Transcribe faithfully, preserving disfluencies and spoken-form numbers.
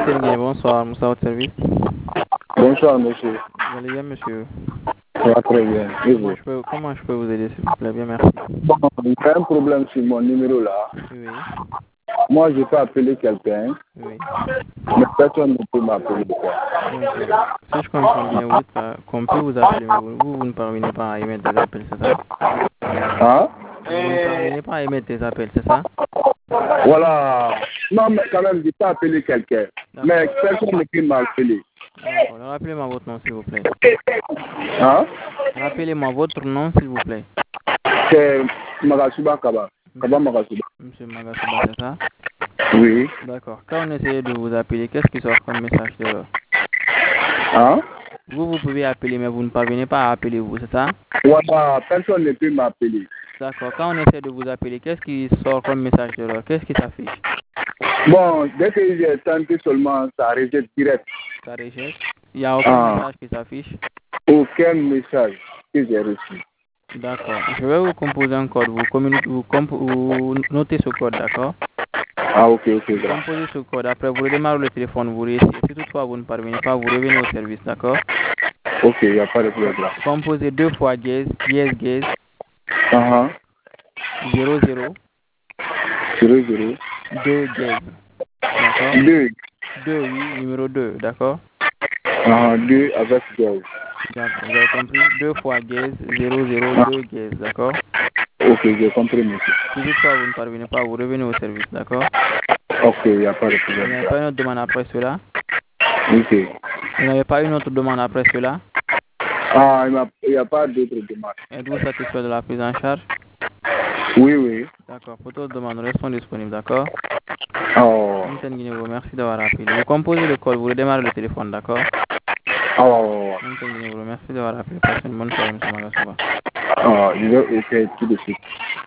Tengue, bonsoir, Moussa au service. Bonsoir, monsieur. Vous allez bien, monsieur? Ça va très bien. Et Comment vous? je peux, comment je peux vous aider, s'il vous plaît? Bien, merci. Bon, il y a un problème sur mon numéro là. Oui, Moi, je peux appeler quelqu'un, oui. mais personne ne peut m'appeler. quoi. D'accord. Si je comprends bien, vous dites pas qu'on peut vous appeler, mais vous, vous, vous ne parvenez pas à émettre des appels, c'est ça? Hein? Vous ne parvenez pas à émettre des appels, c'est ça? Voilà. Non, mais quand même, je peux appeler quelqu'un. Mais D'accord. personne ne peut m'appeler. D'accord. Rappelez-moi votre nom, s'il vous plaît. Hein? Rappelez-moi votre nom, s'il vous plaît. C'est Magasuba Kaba. Kaba Magasuba. Monsieur Magasuba, c'est ça? Oui. D'accord. Quand on essaie de vous appeler, qu'est-ce qui sort comme message de l'heure? Hein? Vous, vous pouvez appeler, mais vous ne parvenez pas à appeler vous, c'est ça? Voilà, personne ne peut m'appeler. D'accord. Quand on essaie de vous appeler, qu'est-ce qui sort comme message de l'heure? Qu'est-ce qui s'affiche? Bon, dès que j'ai tenté seulement, ça rejette direct. Ça rejette? Il n'y a aucun Ah. message qui s'affiche? Aucun message que j'ai reçu. D'accord. Je vais vous composer un code. Vous, communiquez, vous, comp vous notez ce code, d'accord? Ah, ok, ok, Vous grand. composez ce code. Après, vous redémarrez le téléphone, vous réessayez. Si toutefois vous ne parvenez pas, vous revenez au service, d'accord? Ok, il n'y a pas de problème là. Composez deux fois dièse, dièse, dièse, Uh-huh. zéro zéro, zéro zéro. deux dièse. D'accord? deux. deux, oui, numéro deux, d'accord? Uh-huh. deux avec deux. D'accord, vous avez compris? deux fois dièse, zéro zéro, Ah. deux dièse, d'accord? Ok, j'ai compris, monsieur. Si toutefois vous ne parvenez pas, vous revenez au service, d'accord? Ok, il n'y a pas de Vous problème. n'avez pas une autre demande après cela? Ok. Vous n'avez pas une autre demande après cela? Ah, il n'y a, a pas d'autre demande. Êtes-vous satisfait de la prise en charge? Oui, oui. D'accord, pour toute demande, nous restons disponibles, d'accord? Oh. Merci d'avoir appelé. Vous composez le code, vous redémarrez le téléphone, d'accord? Oh. Merci d'avoir appelé. Passez une bonne soirée, M. Magasuba. Oh, je vais essayer tout de suite.